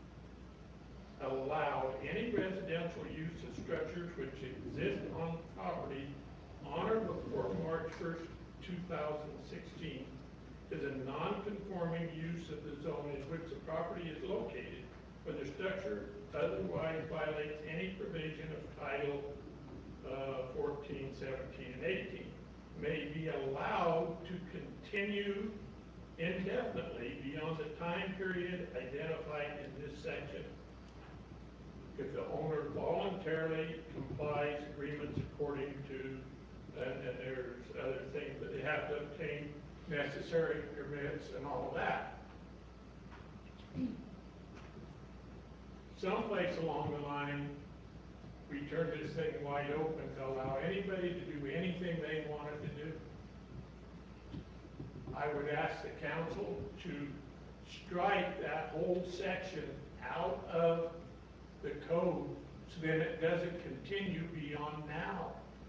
allowed any residential use of structures which exist on property on or before March 1st, 2016 is a non-conforming use of the zone in which the property is located when the structure otherwise violates any provision of Title 14, 17, and 18, may be allowed to continue indefinitely beyond the time period identified in this section if the owner voluntarily complies agreements according to, and there's other things that they have to obtain necessary permits and all of that. Someplace along the line, we turned this thing wide open to allow anybody to do anything they wanted to do. I would ask the council to strike that whole section out of the code so that it doesn't continue beyond now.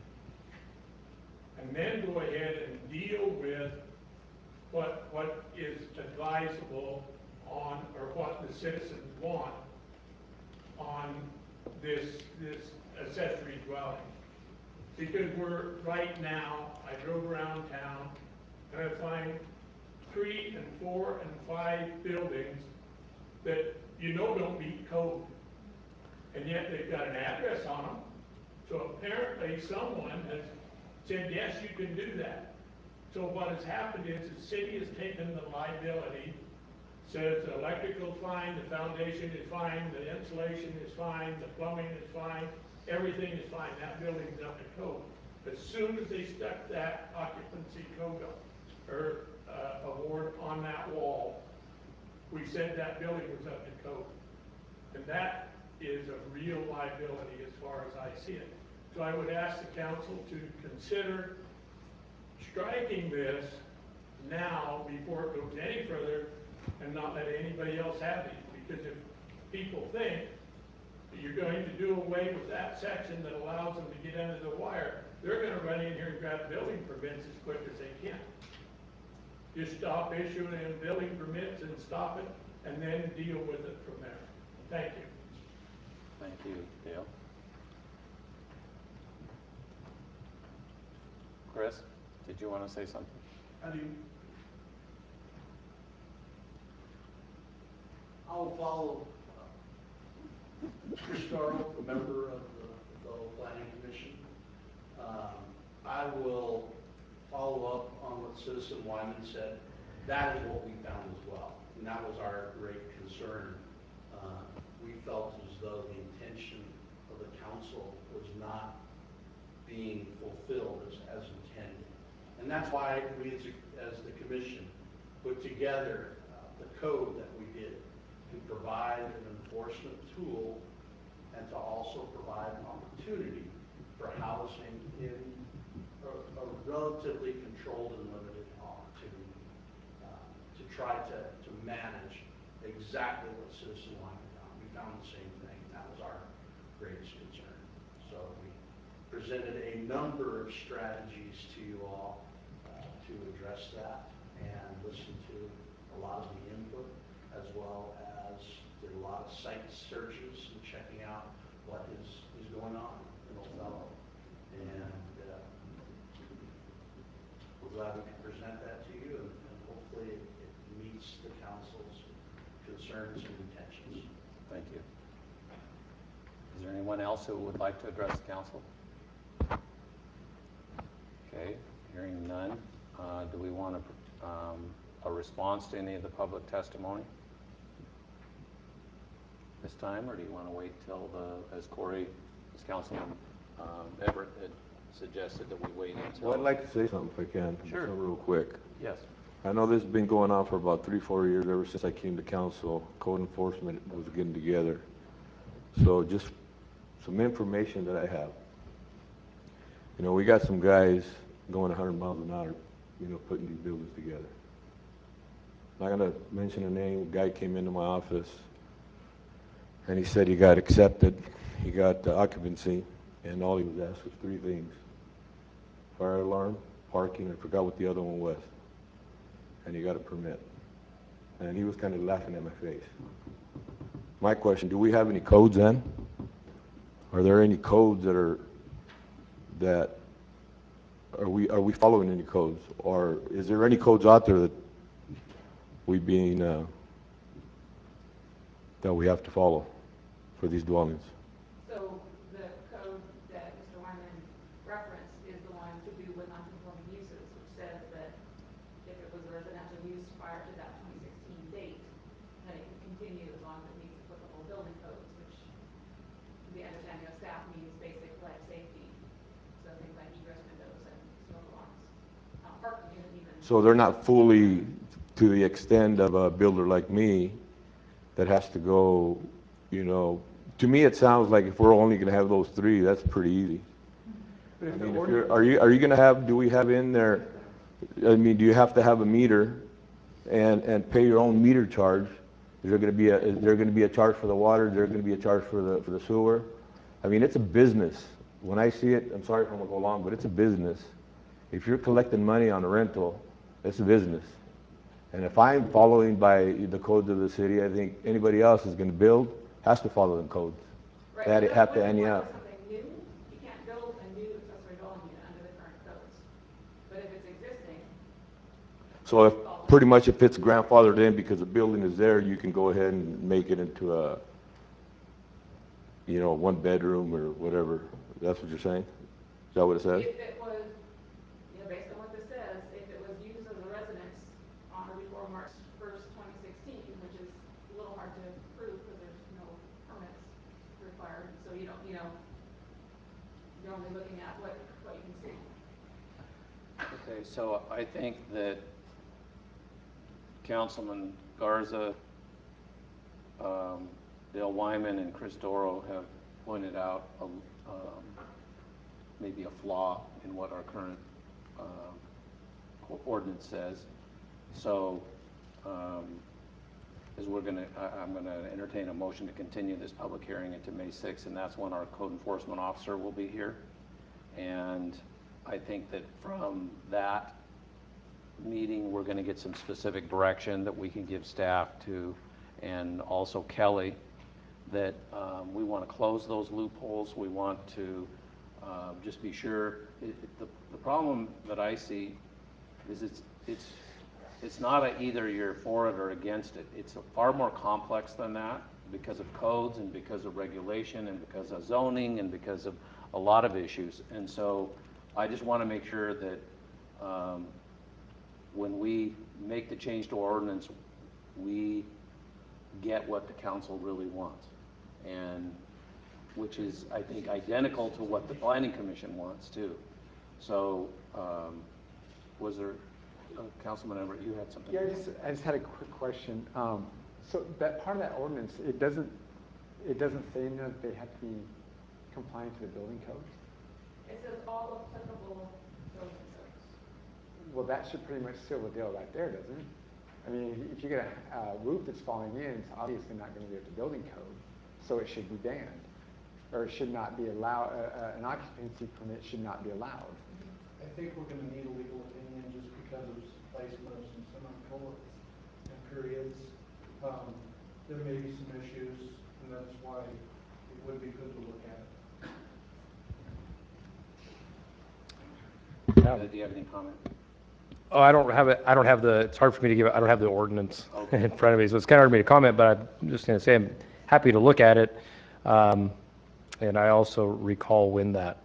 and then go ahead and deal with what is advisable on, or what the citizens want on this accessory dwelling. Because we're, right now, I drove around town, and I find 3 and 4 and 5 buildings that don't meet code. And yet they've got an address on them. So apparently someone has said, yes, you can do that. So what has happened is the city has taken the liability, says the electrical's fine, the foundation is fine, the insulation is fine, the plumbing is fine, everything is fine. That building's up to code. As soon as they stuck that occupancy code up, or award on that wall, we said that building was up to code. And that is a real liability as far as I see it. So I would ask the council to consider striking this now before it goes any further and not let anybody else have these. Because if people think that you're going to do away with that section that allows them to get under the wire, they're going to run in here and grab building permits as quick as they can. Just stop issuing building permits and stop it, and then deal with it from there. Thank you. Thank you, Dale. Chris, did you want to say something? I do. I'll follow Chris Darrow, a member of the Planning Commission. I will follow up on what Citizen Wyman said. That is what we found as well, and that was our great concern. We felt as though the intention of the council was not being fulfilled as intended. And that's why we, as the commission, put together the code that we did to provide an enforcement tool and to also provide an opportunity for housing in a relatively controlled and limited opportunity to try to manage exactly what Citizen Wyman found. We found the same thing. That was our greatest concern. So we presented a number of strategies to you all to address that, and listened to a lot of the input, as well as did a lot of site searches and checking out what is going on in Othello. And we're glad we could present that to you, and hopefully it meets the council's concerns and intentions. Thank you. Is there anyone else who would like to address the council? Okay, hearing none. Do we want a response to any of the public testimony this time, or do you want to wait till as Councilman Everett had suggested that we wait until? Well, I'd like to say something if I can. Sure. Real quick. Yes. I know this has been going on for about 3-4 years, ever since I came to council. Code enforcement was getting together. So just some information that I have. We got some guys going 100 miles an hour, putting these buildings together. I'm not going to mention a name. A guy came into my office, and he said he got accepted. He got the occupancy, and all he was asked was 3 things: fire alarm, parking, I forgot what the other one was, and he got a permit. And he was kind of laughing at my face. My question: do we have any codes then? Are there any codes that are we following any codes, or is there any codes out there that we have to follow for these dwellings? So the code that Mr. Wyman referenced is the one to do with non-conforming uses, which says that if it was a residential use prior to that 2016 date, then it can continue as long as it meets applicable building codes, which the understanding of staff means basic life safety. So things like egress windows and smoke alarms. Parking isn't even. So they're not fully to the extent of a builder like me that has to go, to me it sounds like if we're only going to have those 3, that's pretty easy. I mean, are you going to have, do we have in there, do you have to have a meter and pay your own meter charge? Is there going to be a charge for the water? Is there going to be a charge for the sewer? I mean, it's a business. When I see it, I'm sorry if I'm going to go long, but it's a business. If you're collecting money on a rental, it's a business. And if I'm following by the codes of the city, I think anybody else is gonna build, has to follow the codes. Right, They so have to when ante you up. want something new, you can't build a new accessory dwelling unit under the current codes. But if it's existing, So if, pretty much if it's grandfathered in because the building is there, you can go ahead and make it into a, you know, 1 bedroom or whatever. That's what you're saying? Is that what it says? if it was, you know, based on what this says, if it was used as a residence on or before March 1st, 2016, which is a little hard to prove because there's no permits required, so you don't, you know, you're only looking at what you can see. Okay, so I think that Councilman Garza, Dale Wyman, and Chris Doro have pointed out maybe a flaw in what our current ordinance says. So, I'm gonna entertain a motion to continue this public hearing into May 6th, and that's when our code enforcement officer will be here. And I think that from that meeting, we're gonna get some specific direction that we can give staff to, and also Kelly, that we want to close those loopholes. We want to just be sure. The problem that I see is it's not either you're for it or against it. It's far more complex than that because of codes and because of regulation and because of zoning and because of a lot of issues. And so I just want to make sure that when we make the change to ordinance, we get what the council really wants, and which is, I think, identical to what the planning commission wants too. So, was there, Councilman Everett, you had something? Yeah, I just had a quick question. So that part of that ordinance, it doesn't say that they have to be compliant to the building codes? It says all applicable building codes. Well, that should pretty much seal the deal right there, doesn't it? I mean, if you get a roof that's falling in, it's obviously not going to be at the building code, so it should be banned, or it should not be allowed. An occupancy permit should not be allowed. I think we're gonna need a legal opinion just because of placement of some semicolons and periods. There may be some issues, and that's why it would be good to look at it. Do you have any comment? Oh, I don't have it. I don't have the, it's hard for me to give, I don't have the ordinance in front of me, so it's kind of hard for me to comment, but I'm just going to say I'm happy to look at it. And I also recall when that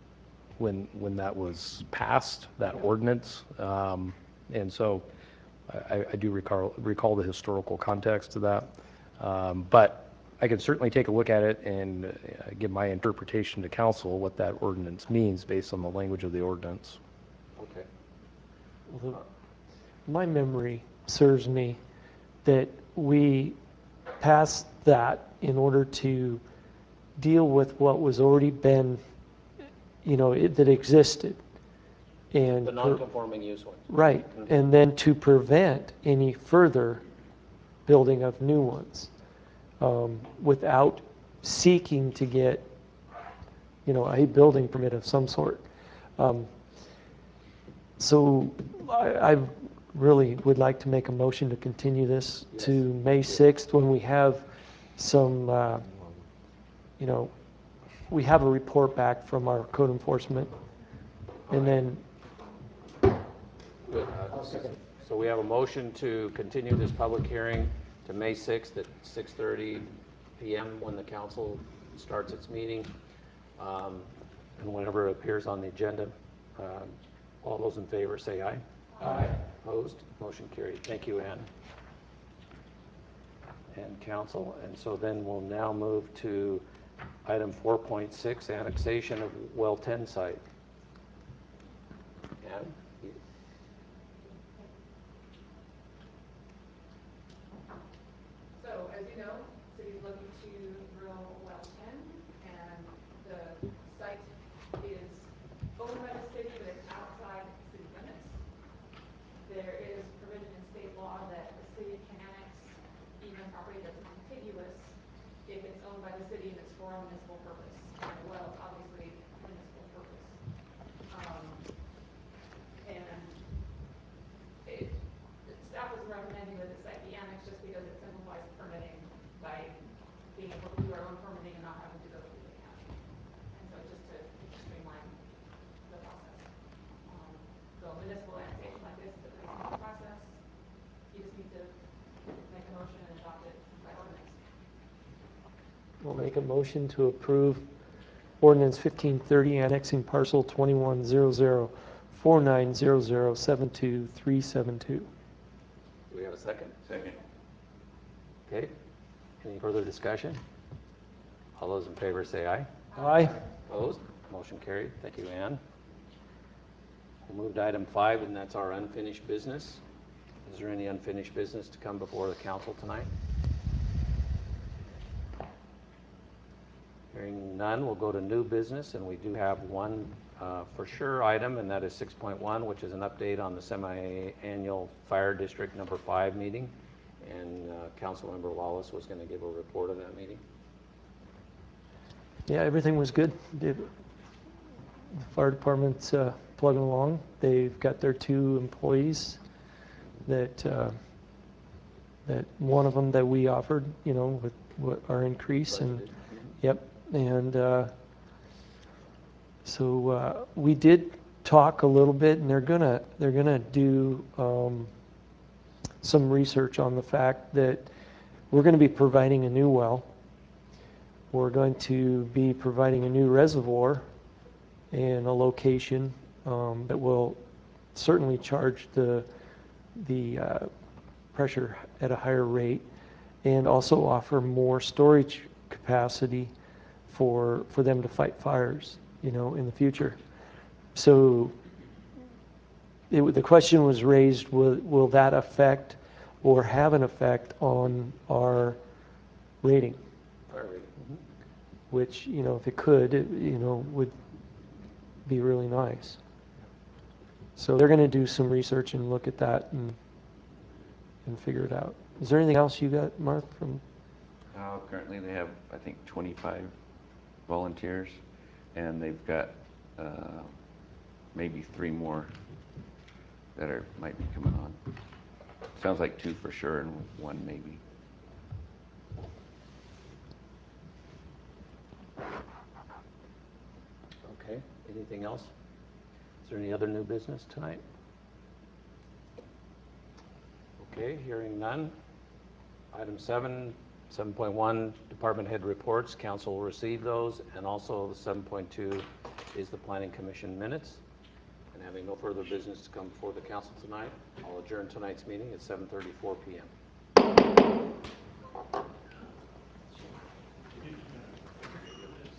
was passed, that ordinance. And so I do recall the historical context of that. But I can certainly take a look at it and give my interpretation to council what that ordinance means based on the language of the ordinance. Okay. Well, my memory serves me that we passed that in order to deal with what was already been, you know, that existed. And The non-conforming use ones. right, and then to prevent any further building of new ones without seeking to get, you know, a building permit of some sort. So I really would like to make a motion to continue this to May 6th when we have some, you know, we have a report back from our code enforcement. And then, Good. So we have a motion to continue this public hearing to May 6th at 6:30 p.m. when the council starts its meeting. And whenever it appears on the agenda, all those in favor say aye. Aye. Opposed? Motion carried. Thank you, Ann. And council. And so then we'll now move to item 4.6, annexation of well 10 site. Ann? So, as you know, city's looking to drill well 10, and the site is owned by the city, but it's outside city limits. There is provision in state law that the city can annex even property that's contiguous if it's owned by the city and it's for a municipal purpose. And the well is obviously a municipal purpose. this site be annexed just because it simplifies permitting by being able to do our own permitting and not having to go through the county. And so just to streamline the process. So municipal annexation like this is a pretty simple process. You just need to make a motion and adopt it by ordinance. We'll make a motion to approve ordinance 1530 annexing parcel 210049007232. Do we have a second? Second. Okay. Any further discussion? All those in favor say aye. Aye. Opposed? Motion carried. Thank you, Ann. We'll move to item 5, and that's our unfinished business. Is there any unfinished business to come before the council tonight? Hearing none, we'll go to new business, and we do have one for sure item, and that is 6.1, which is an update on the semi-annual Fire District Number 5 meeting. And Councilmember Wallace was going to give a report of that meeting. Yeah, everything was good. The fire department's plugging along. They've got their 2 employees that one of them that we offered, with our increase, and yep. And so we did talk a little bit, and they're gonna do some research on the fact that we're going to be providing a new well. We're going to be providing a new reservoir and a location that will certainly charge the pressure at a higher rate, and also offer more storage capacity for them to fight fires, in the future. So the question was raised, will that affect or have an effect on our rating? Fire rating. Which, if it could, would be really nice. So they're going to do some research and look at that and figure it out. Is there anything else you got, Mark, from? Currently they have, I think, 25 volunteers, and they've got maybe 3 more that might be coming on. Sounds like 2 for sure and 1 maybe. Okay. Anything else? Is there any other new business tonight? Okay, hearing none. Item 7.1, department head reports. Council will receive those, and also the 7.2 is the Planning Commission minutes. And having no further business to come before the council tonight, I'll adjourn tonight's meeting at 7:34 p.m.